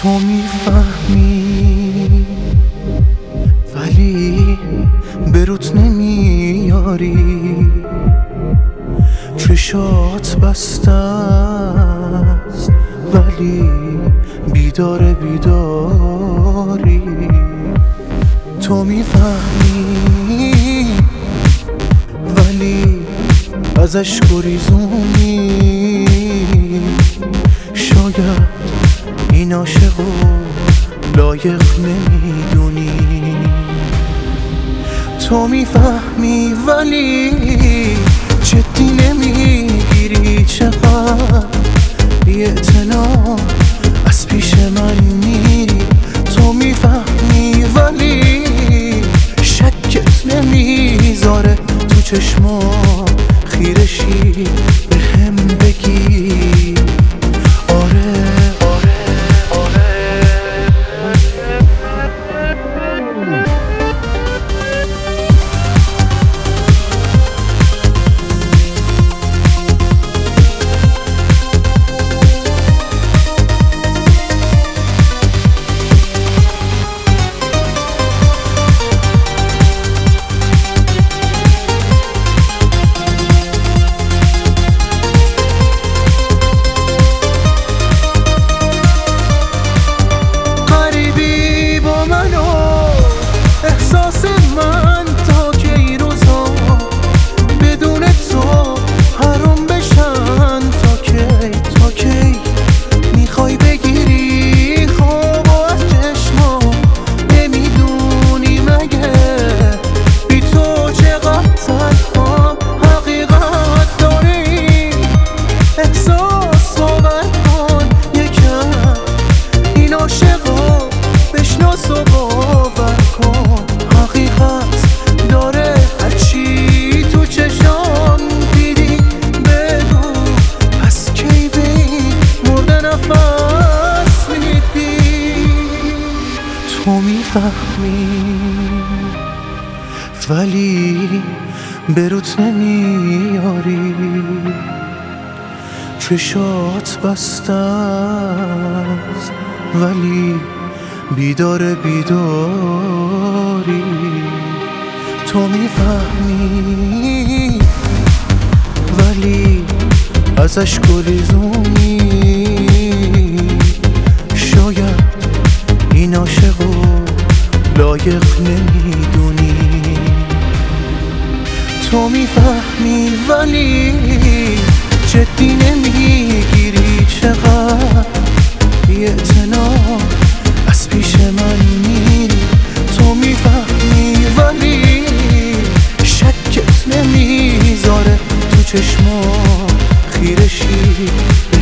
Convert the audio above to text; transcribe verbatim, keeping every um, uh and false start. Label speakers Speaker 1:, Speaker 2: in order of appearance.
Speaker 1: تو میفهمی ولی بروت نمیاری، چشات بستست ولی بیدار بیداری. تو میفهمی ولی ازش گریزونی، شاید این عاشقو لایق نمیدونی. تو میفهمی ولی جدی نمیگیری، چقدر بی‌اعتنا از پیش من میری. تو میفهمی ولی شکت نمیذاره تو چشما خیرشی به هم بگی آره آره آره. احساس من تا که این روزا بدون تو حروم بشن، تا کی تا کی میخوای بگیری خواب از چشما؟ نمیدونی مگه بی تو چقدر تنها حقیقت داری؟ احساس باور کن یکم این عاشقا بشناس و باور کن، حقیقت داره هرچی تو چشام دیدی بگو. پس کی به این مرده نفس میدی؟ تو میفهمی ولی بروت نمیاری، چشات بستست ولی بیدار بیداری. تو میفهمی ولی ازش گریزونی، شاید این عاشقو لایق نمیدونی. تو میفهمی ولی جدی نمیگیری، چقدر بی‌اعتنا از پیش من میری. تو میفهمی ولی شکت نمیذاره تو چشما خیرشی